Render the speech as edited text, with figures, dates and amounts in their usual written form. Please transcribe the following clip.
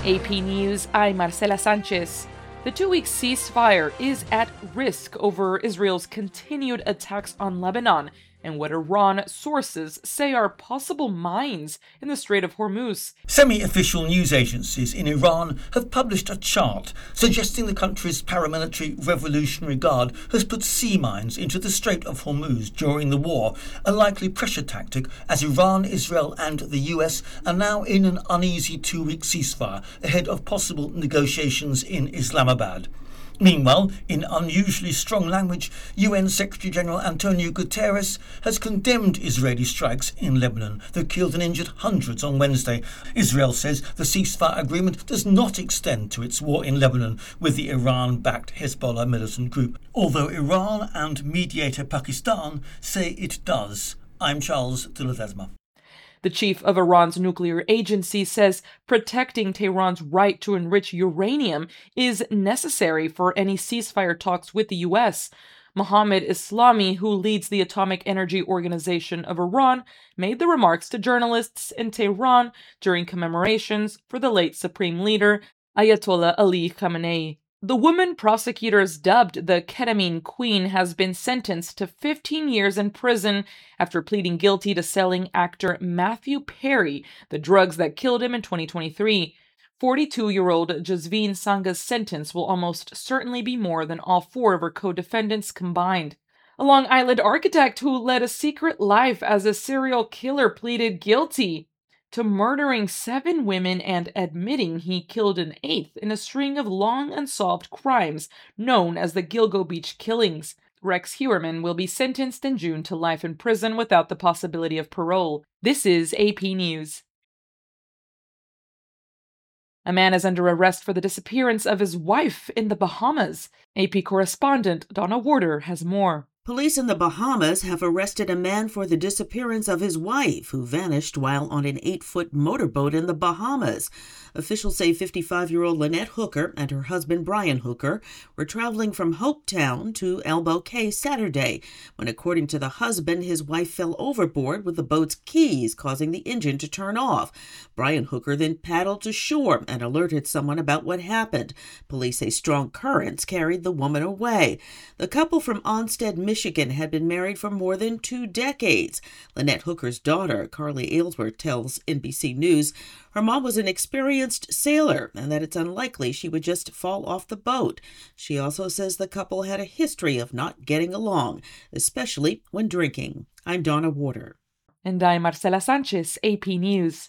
AP News, I'm Marcela Sanchez. The two-week ceasefire is at risk over Israel's continued attacks on Lebanon and what Iran sources say are possible mines in the Strait of Hormuz. Semi-official news agencies in Iran have published a chart suggesting the country's paramilitary Revolutionary Guard has put sea mines into the Strait of Hormuz during the war, a likely pressure tactic as Iran, Israel and the US are now in an uneasy two-week ceasefire ahead of possible negotiations in Islamabad. Meanwhile, in unusually strong language, UN Secretary-General Antonio Guterres has condemned Israeli strikes in Lebanon that killed and injured hundreds on Wednesday. Israel says the ceasefire agreement does not extend to its war in Lebanon with the Iran-backed Hezbollah militant group, although Iran and mediator Pakistan say it does. I'm Charles de Ledesma. The chief of Iran's nuclear agency says protecting Tehran's right to enrich uranium is necessary for any ceasefire talks with the U.S. Mohammad Islami, who leads the Atomic Energy Organization of Iran, made the remarks to journalists in Tehran during commemorations for the late Supreme Leader, Ayatollah Ali Khamenei. The woman prosecutors dubbed the Ketamine Queen has been sentenced to 15 years in prison after pleading guilty to selling actor Matthew Perry the drugs that killed him in 2023. 42-year-old Jasveen Sangha's sentence will almost certainly be more than all four of her co-defendants combined. A Long Island architect who led a secret life as a serial killer pleaded guilty to murdering 7 women and admitting he killed an 8th in a string of long unsolved crimes known as the Gilgo Beach killings. Rex Heuermann will be sentenced in June to life in prison without the possibility of parole. This is AP News. A man is under arrest for the disappearance of his wife in the Bahamas. AP correspondent Donna Warder has more. Police in the Bahamas have arrested a man for the disappearance of his wife, who vanished while on an 8-foot motorboat in the Bahamas. Officials say 55-year-old Lynette Hooker and her husband Brian Hooker were traveling from Hopetown to Elbow Cay Saturday, when, according to the husband, his wife fell overboard with the boat's keys, causing the engine to turn off. Brian Hooker then paddled to shore and alerted someone about what happened. Police say strong currents carried the woman away. The couple from Onstead, Michigan had been married for more than 2 decades. Lynette Hooker's daughter, Carly Aylesworth, tells NBC News her mom was an experienced sailor and that it's unlikely she would just fall off the boat. She also says the couple had a history of not getting along, especially when drinking. I'm Donna Warder. And I'm Marcela Sanchez, AP News.